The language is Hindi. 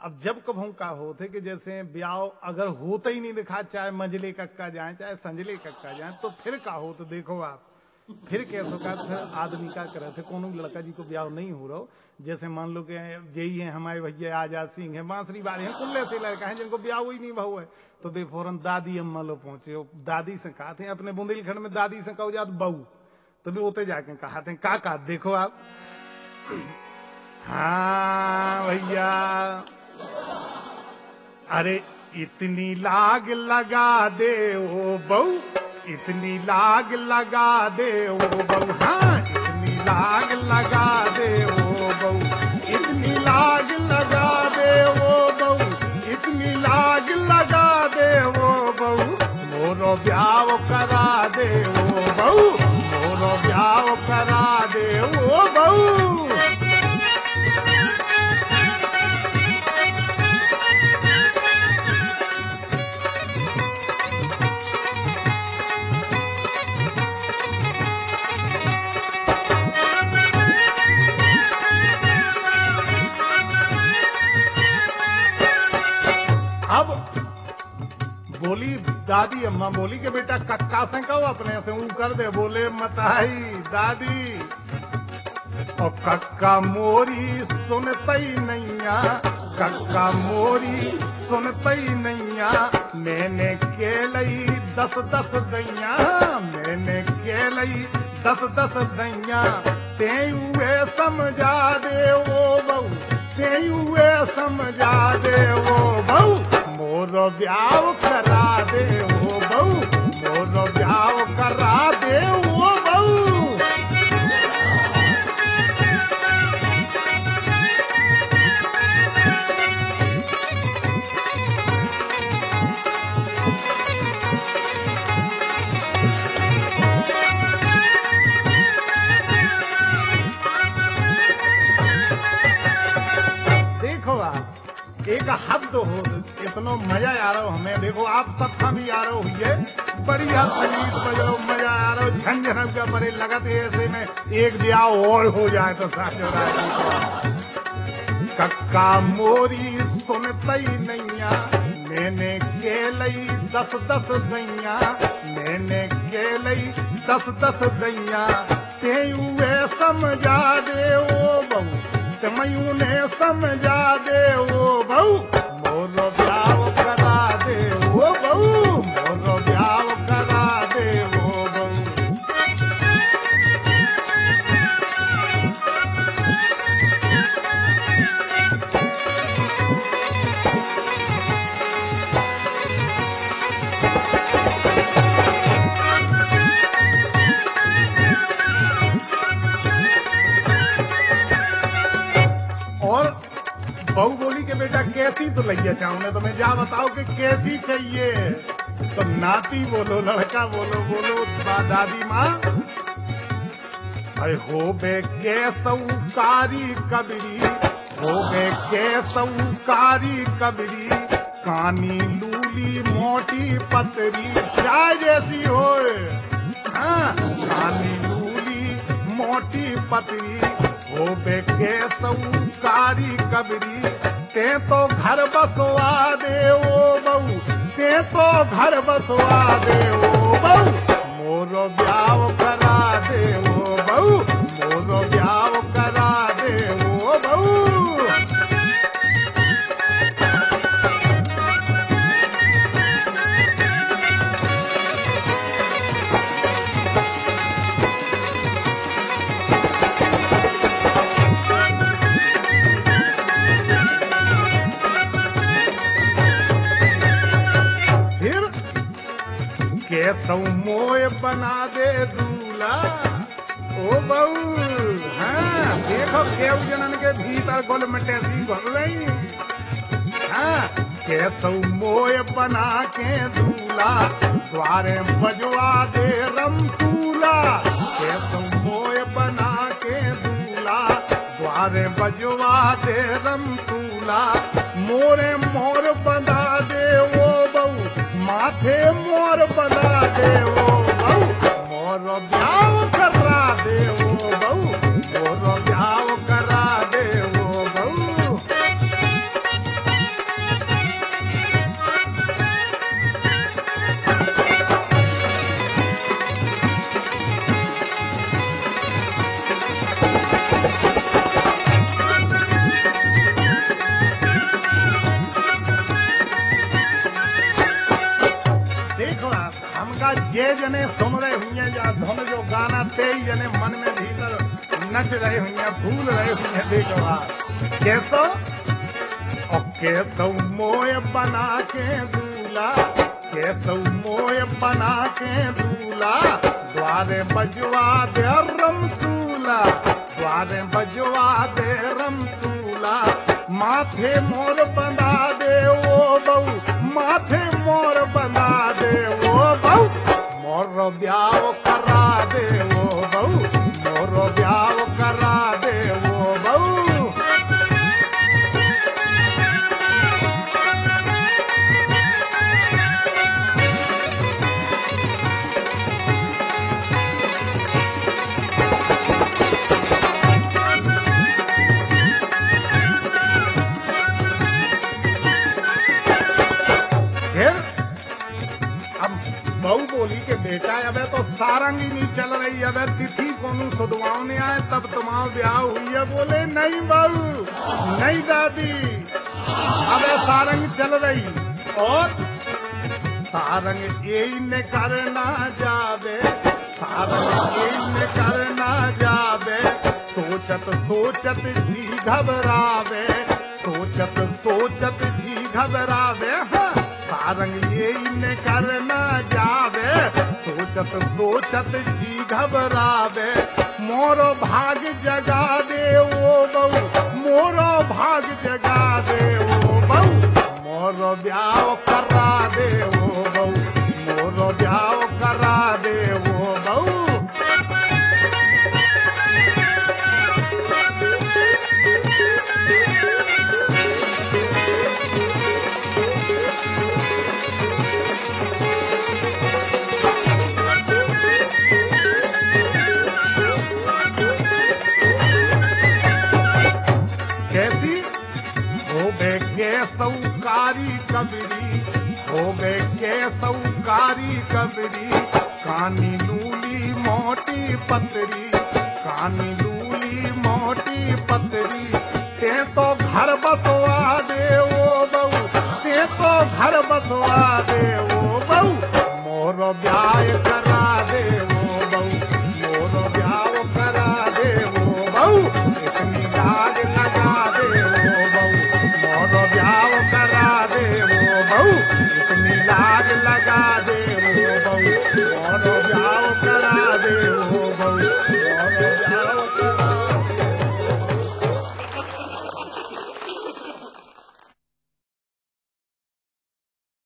अब जब कभू का होते कि जैसे ब्याह अगर होता ही नहीं दिखा, चाहे मंजले कक्का जाए चाहे संजले कक्का जाए, तो फिर का हो तो देखो आप फिर कैसे का आदमी का करे थे कोनो लड़का जी को ब्याह नहीं हो रहा, जैसे मान लो कि यही है हमारे भैया आजाद सिंह है, बांसुरी वाले हैं, कुल्ले से लड़का है जिनको ब्याह ही नहीं भाव है, तो बे फौरन दादी अम्मा लो पहुंचे, दादी से कहा थे अपने बुंदेलखंड में दादी से कहो जात बहू, तो भी होते जाके कहा थे का देखो आप। हाँ भैया, अरे इतनी लाग लगा दे ओ बहू, इतनी लाग लगा दे ओ बहू, हाँ इतनी लाग लगा दे ओ बहू, इतनी लाग लगा दे ओ बहू, इतनी लाग लगा दे ओ बहू, मोरो ब्याह करा दे ओ बहू, मोरो ब्याह करा दे ओ बहू। अब बोली दादी अम्मा बोली कि बेटा कक्का से कहो अपने से ऊ कर दे, बोले मताई दादी, और कक्का मोरी सुनतई नैया, कक्का मोरी सुनतई नैया, मैंने केलई 10-10 दैया, मैंने केलई 10-10 दैया, तेयुए समझा दे ओ बहू, तेयुए समझा दे ओ बहू, मोरो ब्याह करा दे ओ बहू, मोरो ब्याह करा दे ओ बहू। देखो आप एक हद हो, इतना मजा आ रहा हो हमें, देखो आप सबका भी आ रहा हो, ये बढ़िया संगीत बजाओ, मजा आ रहा हो, झंझन का बड़े लगत ऐसे में एक ब्याह और हो जाए तो साथ हो रहा है। कक्का मोरी सुनतई नैया, मैंने केलई 10-10 दैया, मैंने केलई 10-10 दैया, तेयुए समझा दे ओ बहू, तमयू ने समझा दे ओ बहू, मोरो ब्याह करा दे ओ बहू, मोरो ब्याह करा दे ओ बहू। और बहू बोली के बेटा कैसी तो लइया चाहूँ, तो मैं जा बताओ कि कैसी चाहिए, तो नाती बोलो लड़का बोलो, बोलो दादी माँ, अरे हो बे के सौकारी कबरी, हो बे के सौकारी कबरी, कानी लूली मोटी पतरी, चाय जैसी होए, हाँ कानी लूली मोटी पतरी, हो बे के सौकारी कबरी, ते तो घर बसवा दे ओ बहू, ते तो घर बसवा दे ओ बहू, मोरो ब्याह करा दे ओ बहू, मोरो ब्याह करा दे ओ बहू। कैसौ मोय बना दे दूल्हा ओ बहू, हाँ देखो केव जनन के भीतर गोल मटे सी घुल रही, हाँ कैसौ मोय बना के दूल्हा, द्वारे बजवा दे रमतूला, कैसौ मोय बना के दूल्हा, द्वारे बजवा दे रमतूला, मोरे मोर बना दे ओ बहू, माथे मोर बना दे ओ बहू, मोर ब्याह करा दे ओ बहू, मोर ब्याह करा दे ओ बहू। ये जने सुन रहे हुए या धुन जो गाना ते ही जने मन में भीतर नच रहे हुए भूल रहे हुए देखो आप कैसो और कैसो मोय बना के दूल्हा कैसो मोय बना के दूल्हा द्वारे बजवा दे रम तूला द्वारे बजवा दे रम तूला माथे मोर बंधा दे वो बहू माथे मोर बंधा दे वो बहू मोर ब्याह करा दे वो बहू मोर ब्याह करा दे वो बहू बहू बोली के बेटा अब तो सारंगी नहीं चल रही अब तिथि कोनो सुधवाने आए तब तुम्हारा ब्याह हुई है बोले नहीं बहू नहीं दादी अब सारंग चल रही और सारंग यही ने करना जावे सारंग यही ने करना जावे सोचत सोचत जी घबरावे सोचत सोचत जी घबरावे हाँ सारंग ये ने करना जावे सोचत सोचत जी घबरावे मोरो भाग जगा दे वो बहू मोरो भाग जगा दे वो बहू मोरो ब्याह करा दे वो बहू मोरो ब्याह करा दे वो बहू कैसी हो गए के सौकारी कबरी हो गए के सौकारी कबरी कानी लूली मोटी पतरी कानी लूली मोटी पतरी ते तो घर बसवा दे